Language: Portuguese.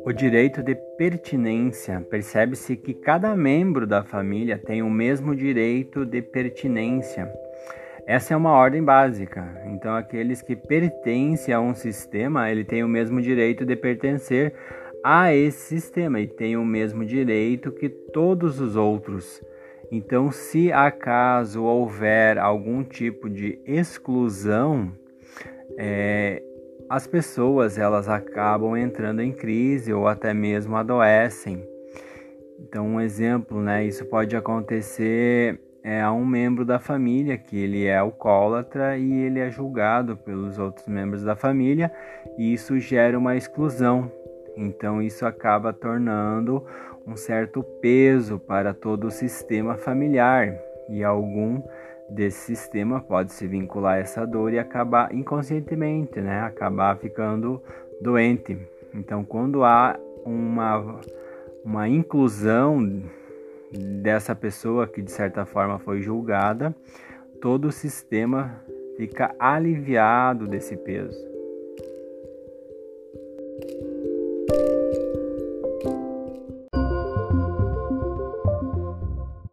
O direito de pertinência. Percebe-se que cada membro da família tem o mesmo direito de pertinência. Essa é uma ordem básica. Então, aqueles que pertencem a um sistema, ele tem o mesmo direito de pertencer a esse sistema e tem o mesmo direito que todos os outros. Então, se acaso houver algum tipo de exclusão, as pessoas elas acabam entrando em crise ou até mesmo adoecem. Então, um exemplo, isso pode acontecer a um membro da família que ele é alcoólatra e ele é julgado pelos outros membros da família e isso gera uma exclusão. Então, isso acaba tornando um certo peso para todo o sistema familiar e algum desse sistema pode se vincular a essa dor e acabar inconscientemente, acabar ficando doente. Então, quando há uma inclusão dessa pessoa que de certa forma foi julgada, todo o sistema fica aliviado desse peso.